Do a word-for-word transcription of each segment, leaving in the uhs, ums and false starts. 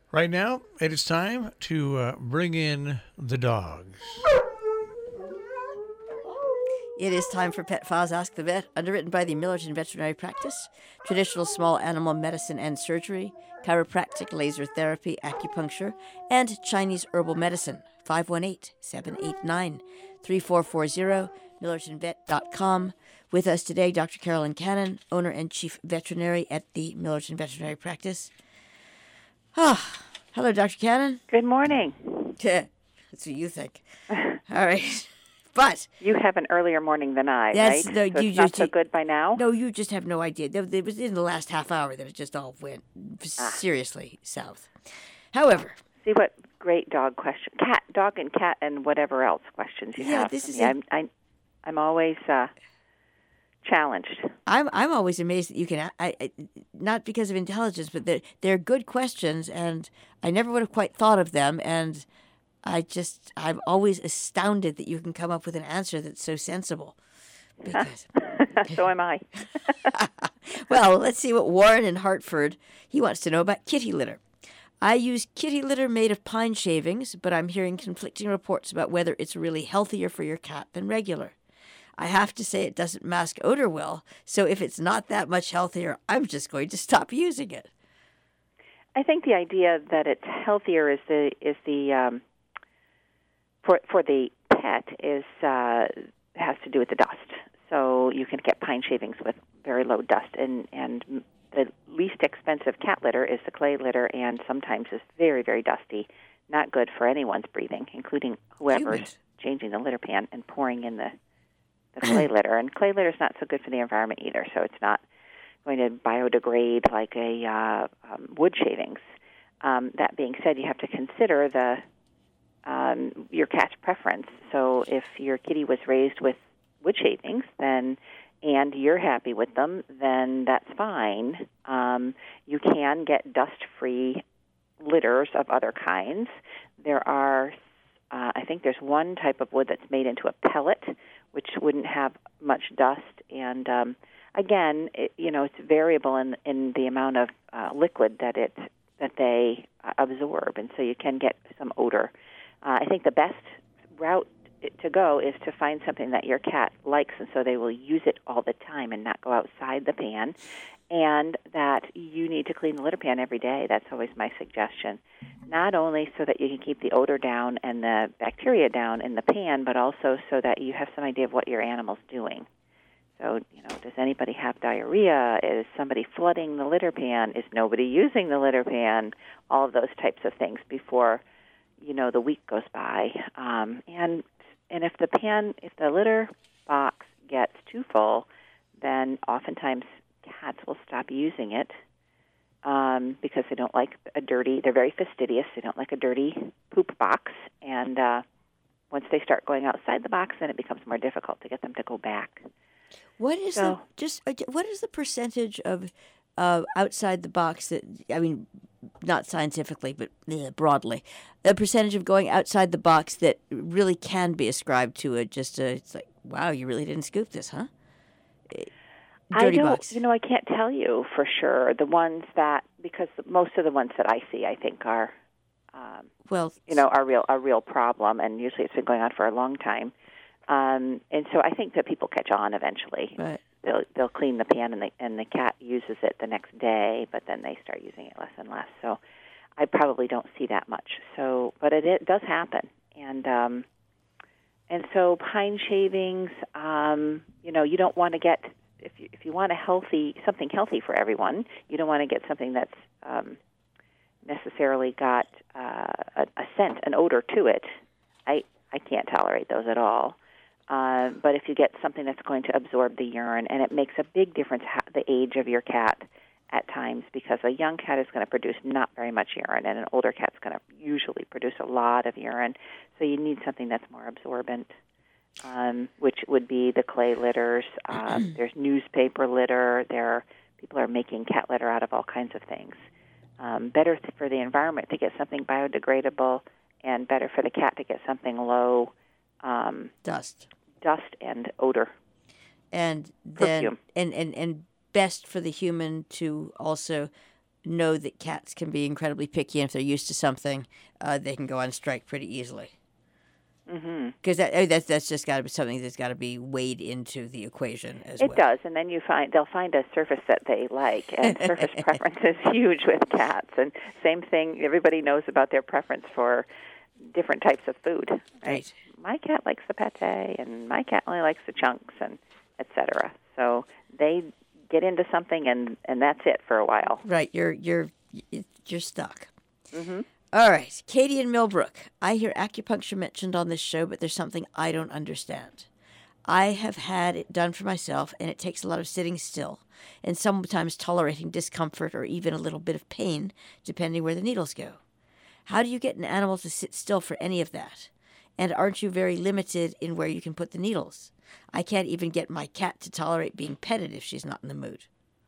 Right now, it is time to uh, bring in the dogs. It is time for Pet Files Ask the Vet, underwritten by the Millerton Veterinary Practice, traditional small animal medicine and surgery, chiropractic laser therapy, acupuncture, and Chinese herbal medicine. five one eight, seven eight nine, three four four zero, millerton vet dot com. With us today, Doctor Carolyn Cannon, owner and chief veterinary at the Millerton Veterinary Practice. Ah, hello, Doctor Cannon. Good morning. That's what you think. All right. But you have an earlier morning than I, that's, right? No, so you it's just, not so good by now? No, you just have no idea. It was in the last half hour that it just all went ah. seriously south. However. See what great dog question. Cat, dog and cat and whatever else questions you yeah, have. This is a, I'm, I, I'm always uh, challenged. I'm I'm always amazed that you can, I, I, not because of intelligence, but they're, they're good questions, and I never would have quite thought of them, and I just, I'm always astounded that you can come up with an answer that's so sensible. Because, so am I. Well, let's see what Warren in Hartford, he wants to know about kitty litter. I use kitty litter made of pine shavings, but I'm hearing conflicting reports about whether it's really healthier for your cat than regular. I have to say it doesn't mask odor well, so if it's not that much healthier, I'm just going to stop using it. I think the idea that it's healthier is the is the um, for for the pet is uh, has to do with the dust. So you can get pine shavings with very low dust, and and the least expensive cat litter is the clay litter, and sometimes is very very dusty, not good for anyone's breathing, including whoever's Humans. Changing the litter pan and pouring in the the clay litter. And clay litter is not so good for the environment either. So it's not going to biodegrade like a uh, um, wood shavings. Um, that being said, you have to consider the um, your cat's preference. So if your kitty was raised with wood shavings, then and you're happy with them, then that's fine. Um, you can get dust-free litters of other kinds. There are, uh, I think there's one type of wood that's made into a pellet, which wouldn't have much dust. And um, again, it, you know, it's variable in in the amount of uh, liquid that it that they uh, absorb, and so you can get some odor. Uh, I think the best route to go is to find something that your cat likes, and so they will use it all the time and not go outside the pan, and that you need to clean the litter pan every day. That's always my suggestion, not only so that you can keep the odor down and the bacteria down in the pan, but also so that you have some idea of what your animal's doing. So, you know, does anybody have diarrhea? Is somebody flooding the litter pan? Is nobody using the litter pan? All of those types of things before, you know, the week goes by. Um, and and if the pan, if the litter box gets too full, then oftentimes cats will stop using it um, because they don't like a dirty, they're very fastidious, they don't like a dirty poop box. And uh, once they start going outside the box, then it becomes more difficult to get them to go back. What is so, the just uh, what is the percentage of uh, outside the box that, I mean, not scientifically, but uh, broadly, the percentage of going outside the box that really can be ascribed to it? Just a, it's like, wow, you really didn't scoop this, huh? Dirty I don't, box. You know, I can't tell you for sure. The ones that, because most of the ones that I see, I think are, um, well, you know, are real, a real problem, and usually it's been going on for a long time. Um, and so I think that people catch on eventually. Right. They'll they'll clean the pan, and the and the cat uses it the next day, but then they start using it less and less. So I probably don't see that much. So, but it, it does happen, and um, and so pine shavings. Um, you know, you don't want to get if you if you want a healthy something healthy for everyone. You don't want to get something that's um, necessarily got uh, a, a scent, an odor to it. I I can't tolerate those at all. Uh, but if you get something that's going to absorb the urine, and it makes a big difference how, the age of your cat at times, because a young cat is going to produce not very much urine, and an older cat's going to usually produce a lot of urine. So you need something that's more absorbent, um, which would be the clay litters. Uh, there's newspaper litter. There, people are making cat litter out of all kinds of things. Um, better for the environment to get something biodegradable, and better for the cat to get something low um, dust. dust and odor. And then Perfume. and, and, and best for the human to also know that cats can be incredibly picky, and if they're used to something, uh, they can go on strike pretty easily. Mm-hmm. Because that, oh, that's that's just got to be something that's got to be weighed into the equation as It well. does, and then you find they'll find a surface that they like, and surface preference is huge with cats. And same thing, everybody knows about their preference for different types of food. Right? Right. My cat likes the pate, and my cat only likes the chunks, and et cetera. So they get into something, and, and that's it for a while. Right. You're you're you're stuck. Mm-hmm. All right, Katie in Millbrook. I hear acupuncture mentioned on this show, but there's something I don't understand. I have had it done for myself, and it takes a lot of sitting still, and sometimes tolerating discomfort or even a little bit of pain, depending where the needles go. How do you get an animal to sit still for any of that? And aren't you very limited in where you can put the needles? I can't even get my cat to tolerate being petted if she's not in the mood.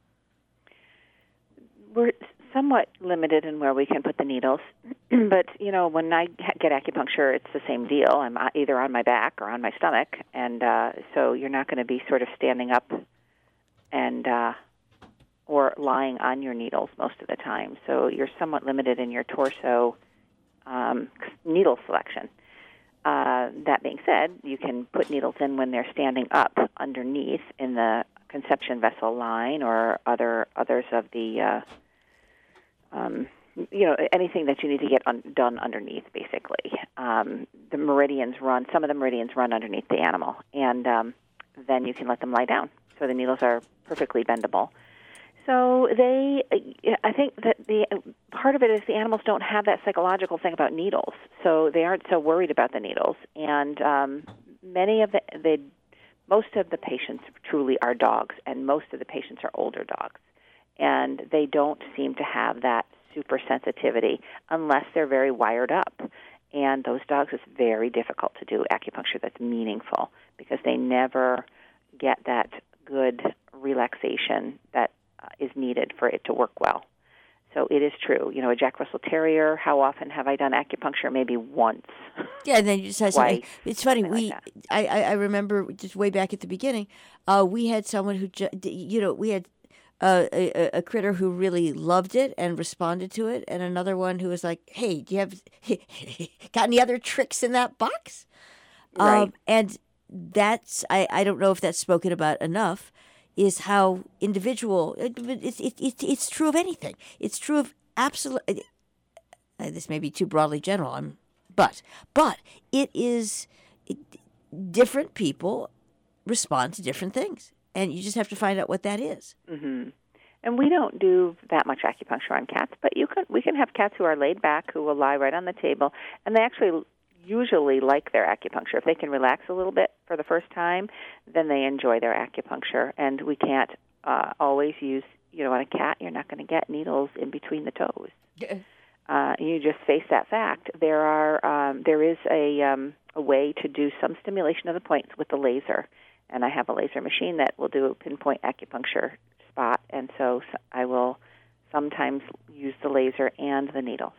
We're somewhat limited in where we can put the needles, but, you know, when I get acupuncture, it's the same deal. I'm either on my back or on my stomach, and uh, so you're not going to be sort of standing up and uh, or lying on your needles most of the time. So you're somewhat limited in your torso um, needle selection. Uh, that being said, you can put needles in when they're standing up underneath in the conception vessel line or other others of the uh, Um, you know, anything that you need to get un- done underneath, basically. Um, the meridians run, some of the meridians run underneath the animal, and um, then you can let them lie down. So the needles are perfectly bendable. So they, I think that the part of it is the animals don't have that psychological thing about needles, so they aren't so worried about the needles. And um, many of the, the, most of the patients truly are dogs, and most of the patients are older dogs. And they don't seem to have that super sensitivity unless they're very wired up. And those dogs, it's very difficult to do acupuncture that's meaningful because they never get that good relaxation that uh, is needed for it to work well. So it is true. You know, a Jack Russell Terrier, how often have I done acupuncture? Maybe once. Yeah, and then you just had something. It's funny. We, like I, I, I remember just way back at the beginning, uh, we had someone who, ju- you know, we had Uh, a, a critter who really loved it and responded to it, and another one who was like, "Hey, do you have got any other tricks in that box?" Right. Um, and that's I, I don't know if that's spoken about enough. Is how individual it, it's it, it, it's true of anything. It's true of absolute. Uh, this may be too broadly general, I'm, but but it is it, different people respond to different things. And you just have to find out what that is. Mm-hmm. And we don't do that much acupuncture on cats, but you can. We can have cats who are laid back, who will lie right on the table, and they actually usually like their acupuncture. If they can relax a little bit for the first time, then they enjoy their acupuncture. And we can't uh, always use, you know, on a cat, you're not going to get needles in between the toes. Uh, you just face that fact. There are um, there is a um, a way to do some stimulation of the points with the laser. And I have a laser machine that will do a pinpoint acupuncture spot, and so I will sometimes use the laser and the needles.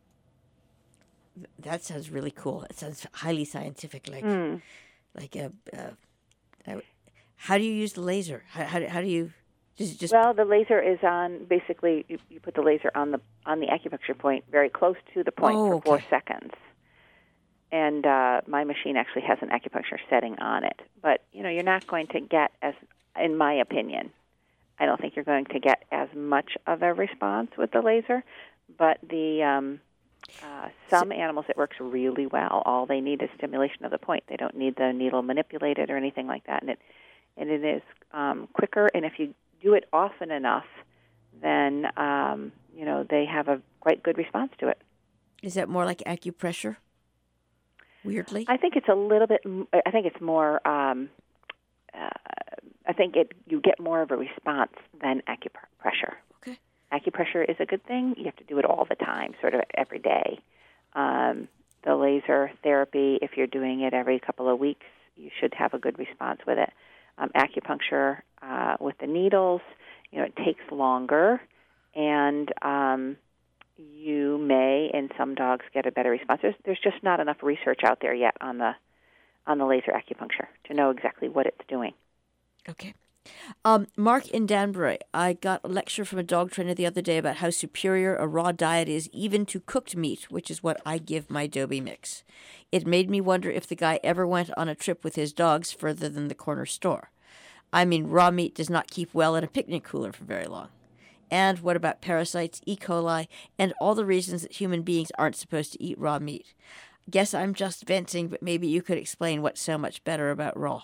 That sounds really cool. It sounds highly scientific, like Mm. like a. Uh, uh, how do you use the laser? How how, how do you just just? Well, the laser is on. Basically, you, you put the laser on the on the acupuncture point, very close to the point Oh, for four okay. seconds. And uh, my machine actually has an acupuncture setting on it. But, you know, you're not going to get as, in my opinion, I don't think you're going to get as much of a response with the laser. But the um, uh, some animals, it works really well. All they need is stimulation of the point. They don't need the needle manipulated or anything like that. And it, and it is um, quicker. And if you do it often enough, then, um, you know, they have a quite good response to it. Is that more like acupressure? Weirdly, I think it's a little bit. I think it's more. Um, uh, I think it. You get more of a response than acupressure. Okay. Acupressure is a good thing. You have to do it all the time, sort of every day. Um, the laser therapy, if you're doing it every couple of weeks, you should have a good response with it. Um, acupuncture uh, with the needles, you know, it takes longer, and um, you may, in some dogs, get a better response. There's, there's just not enough research out there yet on the on the laser acupuncture to know exactly what it's doing. Okay. Um, Mark in Danbury, I got a lecture from a dog trainer the other day about how superior a raw diet is even to cooked meat, which is what I give my Dobie mix. It made me wonder if the guy ever went on a trip with his dogs further than the corner store. I mean, raw meat does not keep well in a picnic cooler for very long. And what about parasites, E. coli, and all the reasons that human beings aren't supposed to eat raw meat? Guess I'm just venting, but maybe you could explain what's so much better about raw.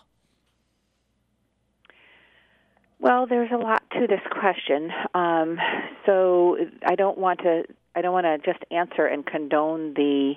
Well, there's a lot to this question, um, so I don't want to. I don't want to just answer and condone the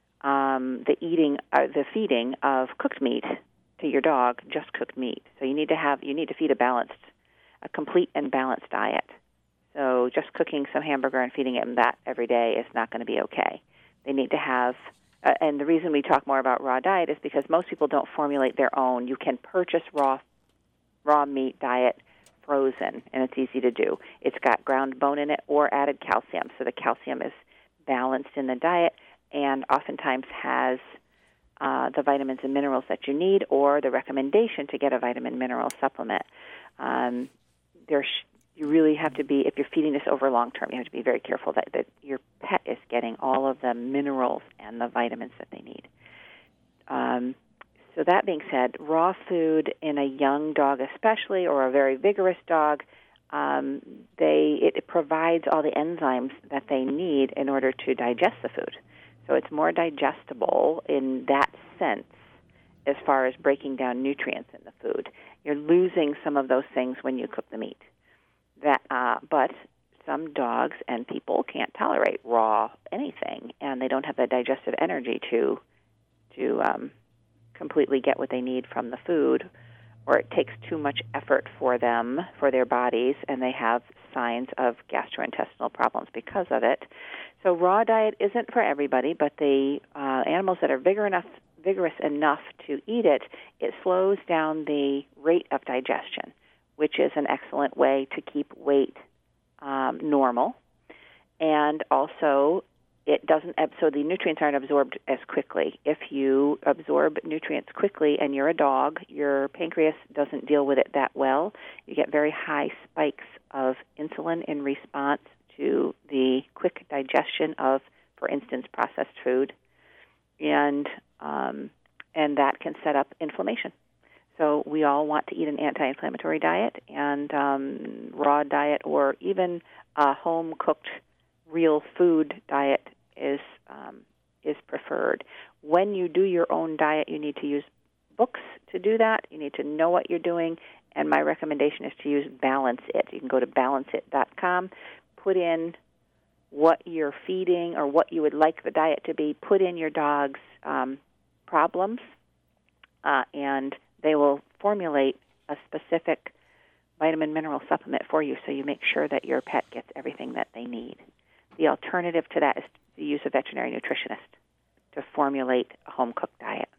um, the eating, uh, the feeding of cooked meat to your dog. Just cooked meat. So you need to have. You need to feed a balanced, a complete and balanced diet. So just cooking some hamburger and feeding him that every day is not going to be okay. They need to have. Uh, and the reason we talk more about raw diet is because most people don't formulate their own. You can purchase raw raw meat diet frozen, and it's easy to do. It's got ground bone in it or added calcium, so the calcium is balanced in the diet and oftentimes has uh, the vitamins and minerals that you need or the recommendation to get a vitamin mineral supplement. Um, there sh- you really have to be, if you're feeding this over long term, you have to be very careful that, that your pet is getting all of the minerals and the vitamins that they need. Um, So that being said, raw food in a young dog especially, or a very vigorous dog, um, they it, it provides all the enzymes that they need in order to digest the food. So it's more digestible in that sense as far as breaking down nutrients in the food. You're losing some of those things when you cook the meat. That, uh, but some dogs and people can't tolerate raw anything, and they don't have the digestive energy to to um, completely get what they need from the food, or it takes too much effort for them, for their bodies, and they have signs of gastrointestinal problems because of it. So raw diet isn't for everybody, but the uh, animals that are vigor enough, vigorous enough to eat it, it slows down the rate of digestion, which is an excellent way to keep weight um, normal. And also, it doesn't, so the nutrients aren't absorbed as quickly. If you absorb nutrients quickly and you're a dog, your pancreas doesn't deal with it that well. You get very high spikes of insulin in response to the quick digestion of, for instance, processed food, and um, and that can set up inflammation. So we all want to eat an anti-inflammatory diet, and um, raw diet or even a home-cooked real food diet is um, is preferred. When you do your own diet, you need to use books to do that. You need to know what you're doing, and my recommendation is to use Balance It. You can go to balance it dot com, put in what you're feeding or what you would like the diet to be, put in your dog's um, problems, uh, and they will formulate a specific vitamin mineral supplement for you so you make sure that your pet gets everything that they need. The alternative to that is to use a veterinary nutritionist to formulate a home-cooked diet.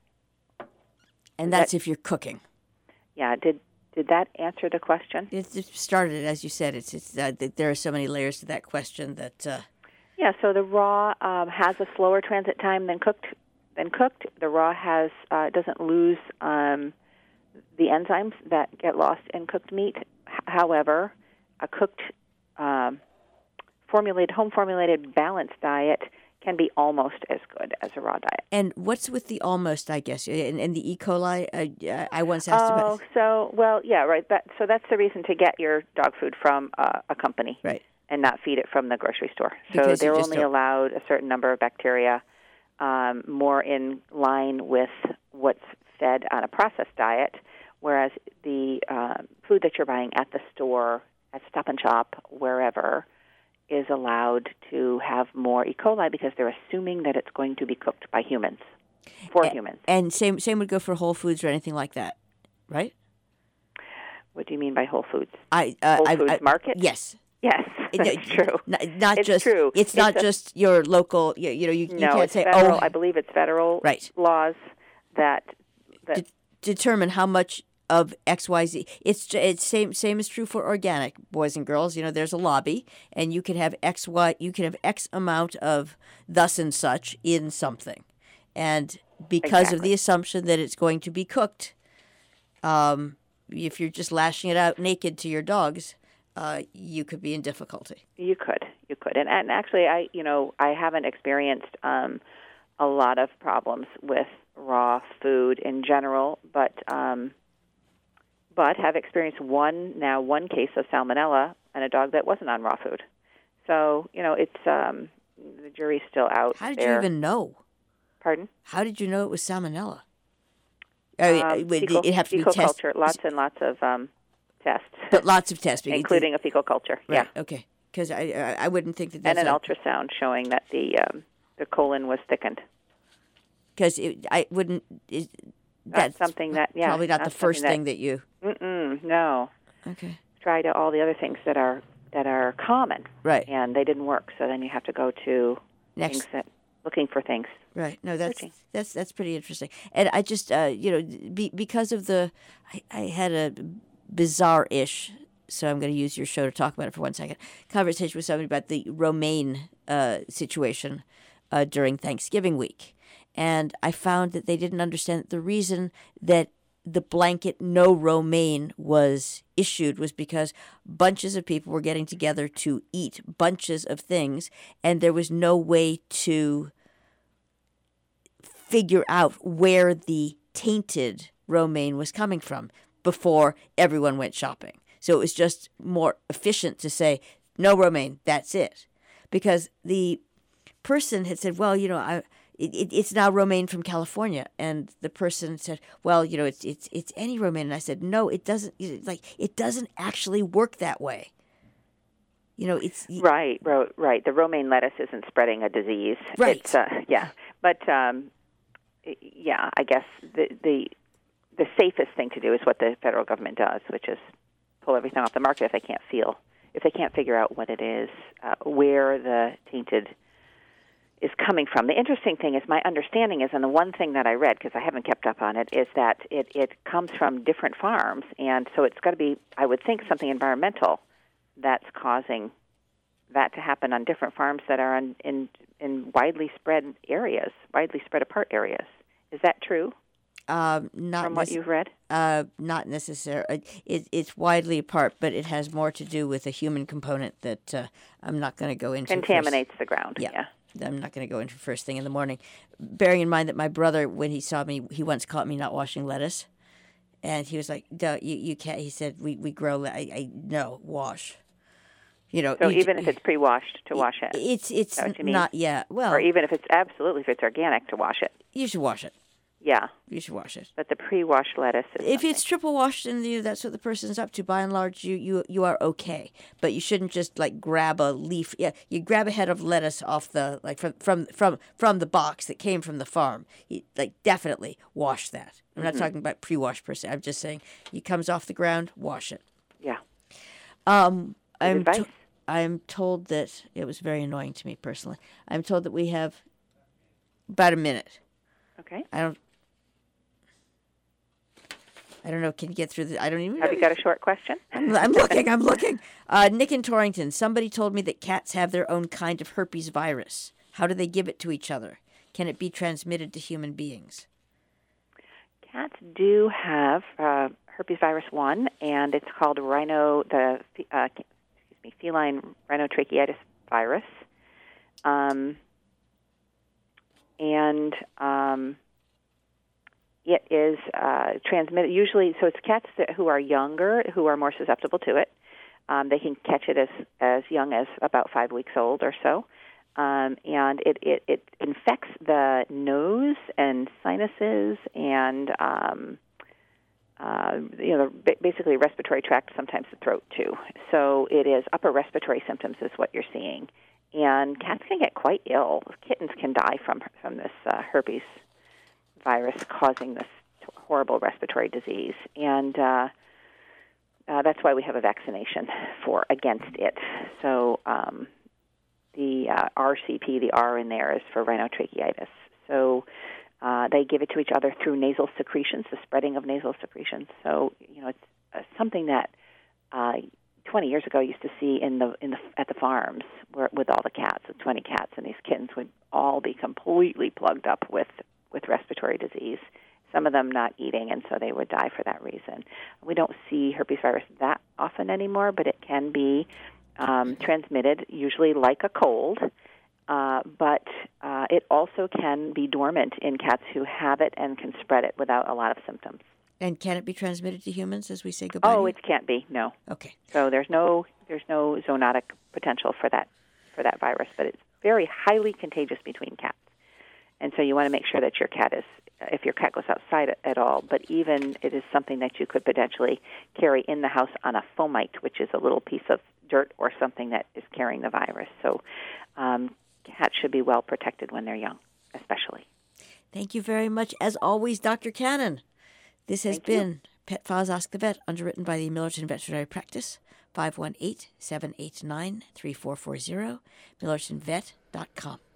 And that's that, if you're cooking. Yeah. Did did that answer the question? It it started, as you said, it's, it's uh, there are so many layers to that question that... Uh... Yeah, so the raw um, has a slower transit time than cooked. Than cooked. The raw has uh, doesn't lose um, the enzymes that get lost in cooked meat. H- however, a cooked... Um, formulated, home-formulated, balanced diet can be almost as good as a raw diet. And what's with the almost, I guess, and, and the E. coli? Uh, I once asked oh, about... Oh, so, well, yeah, right. That, so that's the reason to get your dog food from uh, a company. Right. And not feed it from the grocery store. So Because they're only don't... allowed a certain number of bacteria, um, more in line with what's fed on a processed diet, whereas the uh, food that you're buying at the store, at Stop and Shop, wherever, is allowed to have more E. coli because they're assuming that it's going to be cooked by humans, for and, humans. And same same would go for Whole Foods or anything like that, right? What do you mean by Whole Foods? I uh, Whole I, Foods I, Market? Yes. Yes, that's it, true. N- not it's just true. It's, it's not a, just your local. You, you know, you, no, you can't it's say, federal, oh, I believe it's federal right. laws that that De- determine how much of X Y Z. It's it's same same is true for organic, boys and girls. You know, there's a lobby, and you can have X Y. You can have X amount of thus and such in something, and because exactly. of the assumption that it's going to be cooked, um, if you're just lashing it out naked to your dogs, uh, you could be in difficulty. You could, you could, and and actually, I you know I haven't experienced um, a lot of problems with raw food in general, but um, but have experienced one now one case of salmonella in a dog that wasn't on raw food. So you know it's um, the jury's still out. How did there. you even know? Pardon? How did you know it was salmonella? I mean, Um, it would fecal, it have to be fecal tested, culture, lots and lots of um, tests, but lots of tests, including a fecal culture. Right. Yeah. Okay. Because I, I I wouldn't think that And that's an ultrasound showing that the um, the colon was thickened. Because I wouldn't. Is, That's, that's something that yeah, probably not the first that, thing that you. Mm-mm, no. Okay. Try to all the other things that are that are common. Right. And they didn't work, so then you have to go to Next. things that looking for things. Right. No, that's Searching. that's that's pretty interesting. And I just uh, you know be, because of the I, I had a bizarre-ish. So I'm going to use your show to talk about it for one second. Conversation with somebody about the romaine uh, situation uh, during Thanksgiving week, and I found that they didn't understand that the reason that the blanket no romaine was issued was because bunches of people were getting together to eat bunches of things, and there was no way to figure out where the tainted romaine was coming from before everyone went shopping. So it was just more efficient to say, no romaine, that's it. Because the person had said, well, you know, I, it, it's now romaine from California. And the person said, well, you know, it's it's it's any romaine. And I said, no, it doesn't, like, it doesn't actually work that way. You know, it's... Right, ro- right. The romaine lettuce isn't spreading a disease. Right. It's, uh, yeah. But, um, yeah, I guess the, the the safest thing to do is what the federal government does, which is pull everything off the market if they can't feel, if they can't figure out what it is, uh, where the tainted is coming from. The interesting thing is my understanding is, and the one thing that I read, because I haven't kept up on it, is that it, it comes from different farms, and so it's got to be, I would think, something environmental that's causing that to happen on different farms that are on, in, in widely spread areas, widely spread apart areas. Is that true? Um, not from what nece- you've read? Uh, not necessarily. It, it's widely apart, but it has more to do with a human component that uh, I'm not going to go into. Contaminates first. the ground. Yeah. yeah. I'm not going to go into first thing in the morning. Bearing in mind that my brother, when he saw me, he once caught me not washing lettuce. And he was like, "Duh, you, you can't." He said, we, we grow, le- I, I, no, wash. You know, so you, even if it's pre-washed, to wash it. It's it's Is that what you mean? not, yeah. Well, or even if it's absolutely, if it's organic, to wash it. you should wash it. Yeah. You should wash it. But the pre-washed lettuce is If something. it's triple washed and you, that's what the person's up to, by and large, you, you you are okay. But you shouldn't just like grab a leaf. Yeah, you grab a head of lettuce off the like from from from, from the box that came from the farm. You, like definitely wash that. I'm not Mm-hmm. talking about pre-wash per se. I'm just saying it comes off the ground, wash it. Yeah. Um, Good I'm advice. to- I'm told that it was very annoying to me personally. I'm told that we have about a minute. Okay. I don't. I don't know. Can you get through the? I don't even. Have you got a short question? I'm, I'm looking. I'm looking. Uh, Nick in Torrington. Somebody told me that cats have their own kind of herpes virus. How do they give it to each other? Can it be transmitted to human beings? Cats do have uh, herpes virus one, and it's called rhino the uh, excuse me feline rhinotracheitis virus, um, and um, it is uh, transmitted usually. So it's cats that, who are younger who are more susceptible to it. Um, they can catch it as as young as about five weeks old or so. Um, and it, it, it infects the nose and sinuses and, um, uh, you know, basically respiratory tract, sometimes the throat too. So it is upper respiratory symptoms is what you're seeing. And cats can get quite ill. Kittens can die from, from this uh, herpes virus causing this horrible respiratory disease. And uh, uh, that's why we have a vaccination for against it. So... Um, The uh, R C P, the R in there, is for rhinotracheitis. So uh, they give it to each other through nasal secretions, the spreading of nasal secretions. So you know, it's uh, something that uh, twenty years ago used to see in the in the at the farms where, with all the cats, the twenty cats, and these kittens would all be completely plugged up with with respiratory disease. some of them not eating, and so they would die for that reason. We don't see herpes virus that often anymore, but it can be um, transmitted, usually like a cold, uh, but uh, it also can be dormant in cats who have it and can spread it without a lot of symptoms. And can it be transmitted to humans as we say goodbye? Oh, to it can't be, no. Okay. So there's no there's no zoonotic potential for that for that virus, but it's very highly contagious between cats. And so you want to make sure that your cat is, if your cat goes outside at all, but even it is something that you could potentially carry in the house on a fomite, which is a little piece of dirt or something that is carrying the virus. So um, cats should be well protected when they're young, especially. Thank you very much. As always, Doctor Cannon. This has Thank been you. Pet Files Ask the Vet, underwritten by the Millerton Veterinary Practice, five one eight, seven eight nine, three four four zero, millerton vet dot com.